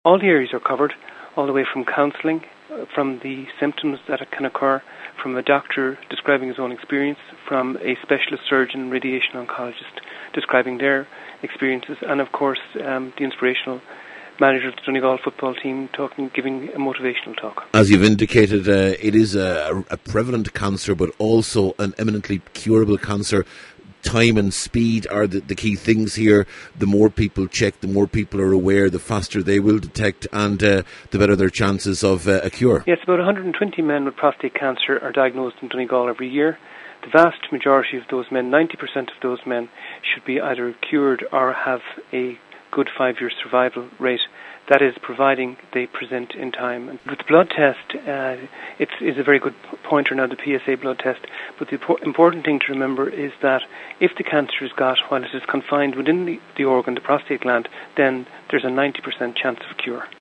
All the areas are covered, all the way from counselling, from the symptoms that can occur, from a doctor describing his own experience, from a specialist surgeon, radiation oncologist describing their experiences, and of course the inspirational manager of the Donegal football team giving a motivational talk. As you've indicated, it is a prevalent cancer, but also an eminently curable cancer. Time and speed are the key things here. The more people check, the more people are aware, the faster they will detect, and the better their chances of a cure. Yes, about 120 men with prostate cancer are diagnosed in Donegal every year. The vast majority of those men, 90% of those men, should be either cured or have a good 5-year survival rate. That is, providing they present in time. And with the blood test, it's a very good pointer now, the PSA blood test. But the important thing to remember is that if the cancer is got while it is confined within the organ, the prostate gland, then there's a 90% chance of cure.